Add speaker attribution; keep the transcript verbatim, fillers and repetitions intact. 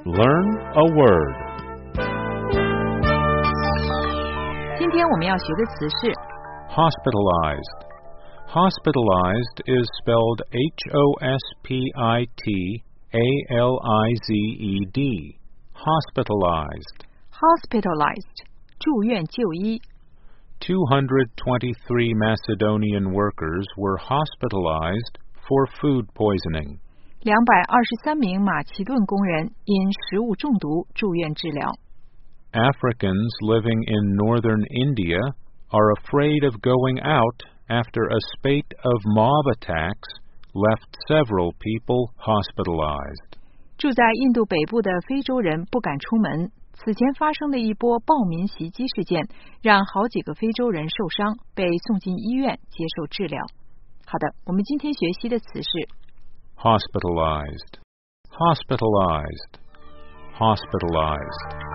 Speaker 1: Learn a word.
Speaker 2: 今天我们要学的词是
Speaker 1: Hospitalized. Hospitalized is spelled H O S P I T A L I Z E D. Hospitalized.
Speaker 2: hospitalized 住院就医。
Speaker 1: two hundred twenty-three Macedonian workers were hospitalized for food poisoning.
Speaker 2: 两百二十三名马其顿工人因食物中毒住院治疗。
Speaker 1: Africans living in northern India are afraid of going out after a spate of mob attacks left several people hospitalized.
Speaker 2: 住在印度北部的非洲人不敢出门，此前发生的一波暴民袭击事件让好几个非洲人受伤，被送进医院接受治疗。好的，我们今天学习的词是
Speaker 1: Hospitalized. Hospitalized. Hospitalized.